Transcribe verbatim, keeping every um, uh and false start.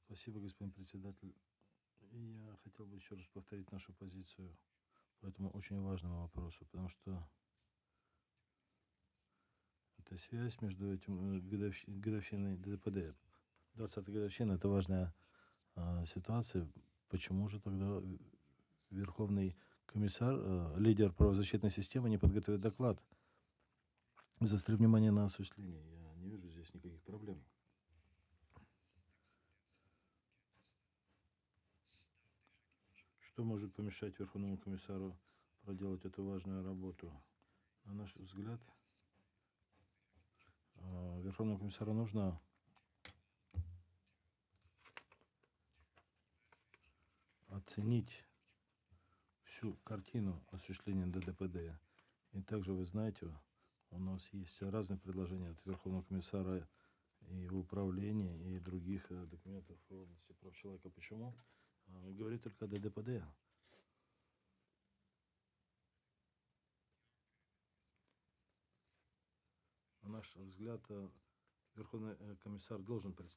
Спасибо, господин председатель. Я хотел бы еще раз повторить нашу позицию по этому очень важному вопросу, потому что это связь между этим э, годовщ- годовщиной ДДПД. двадцатая годовщина – это важная а, ситуация. Почему же тогда э, Верховный комиссар, э, лидер правозащитной системы, не подготовит доклад? Заострить внимание на осуществлении. Я не вижу здесь никаких проблем. Что может помешать Верховному комиссару проделать эту важную работу? На наш взгляд, э, Верховному комиссару нужно оценить всю картину осуществления ДДПД. И также, вы знаете, у нас есть разные предложения от Верховного комиссара и в управлении, и других э, документов в области прав человека. Почему? А, Говорит только о ДДПД. На наш взгляд, э, Верховный э, комиссар должен представить